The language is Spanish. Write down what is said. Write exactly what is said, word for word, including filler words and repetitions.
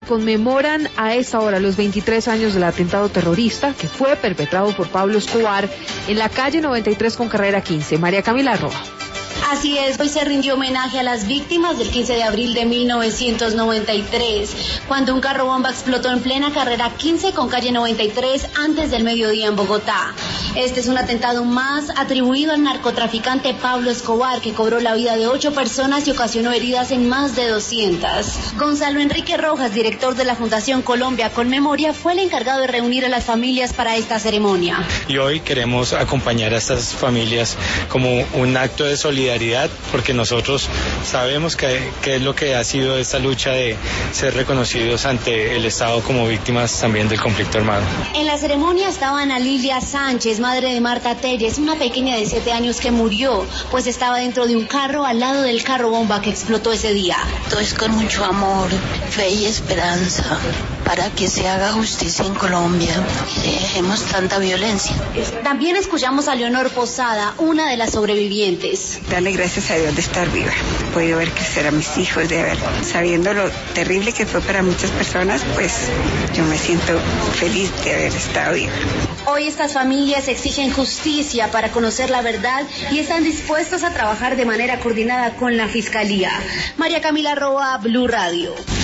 Conmemoran a esta hora los veintitrés años del atentado terrorista que fue perpetrado por Pablo Escobar en la calle noventa y tres con carrera quince. María Camila Roa. Así es, hoy se rindió homenaje a las víctimas del quince de abril de mil novecientos noventa y tres, cuando un carro bomba explotó en plena carrera quince con calle noventa y tres antes del mediodía en Bogotá. Este es un atentado más atribuido al narcotraficante Pablo Escobar, que cobró la vida de ocho personas y ocasionó heridas en más de doscientas. Gonzalo Enrique Rojas, director de la Fundación Colombia con Memoria, fue el encargado de reunir a las familias para esta ceremonia. Y hoy queremos acompañar a estas familias como un acto de solidaridad, porque nosotros sabemos que, que es lo que ha sido esta lucha de ser reconocidos ante el Estado como víctimas también del conflicto armado. En la ceremonia estaba Ana Lilia Sánchez, madre de Marta Telles, una pequeña de siete años que murió, pues estaba dentro de un carro al lado del carro bomba que explotó ese día. Todo es con mucho amor, fe y esperanza para que se haga justicia en Colombia y dejemos tanta violencia. También escuchamos a Leonor Posada, una de las sobrevivientes. Darle gracias a Dios de estar viva. He podido ver crecer a mis hijos, de haber, sabiendo lo terrible que fue para muchas personas, pues yo me siento feliz de haber estado viva. Hoy estas familias exigen justicia para conocer la verdad y están dispuestos a trabajar de manera coordinada con la Fiscalía. María Camila Roa, Blue Radio.